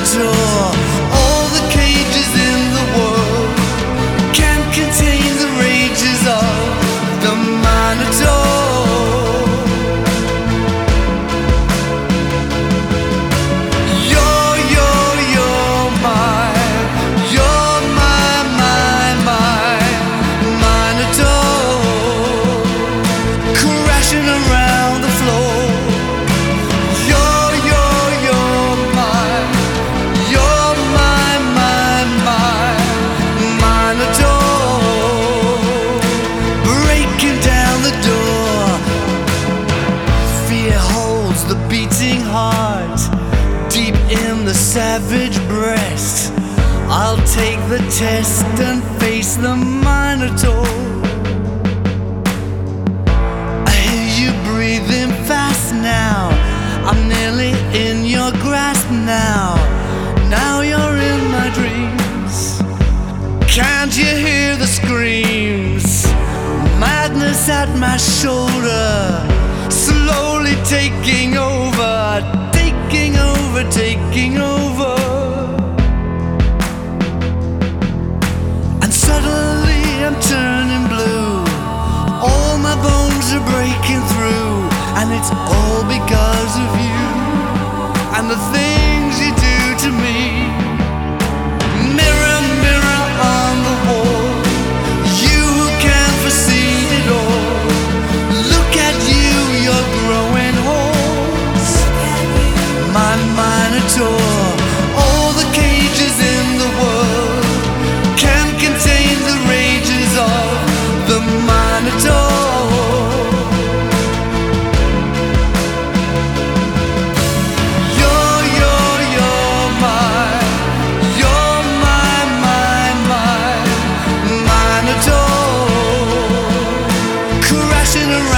Minotaur. All the cages in the world can't contain the rages of the Minotaur. Deep in the savage breast, I'll take the test and face the Minotaur. I hear you breathing fast now. I'm nearly in your grasp now. Now you're in my dreams. Can't you hear the screams? Madness at my shoulder, slowly taking over, taking over, taking over. And suddenly I'm turning blue. All my bones are breaking through, and it's all because of you and the things you do to me. Mirror, mirror on the wall, you who can foresee it all. Look at you, you're growing holes. My Minotaur, all the cages in the world can't contain the rages of the Minotaur. Minotaur, crashing around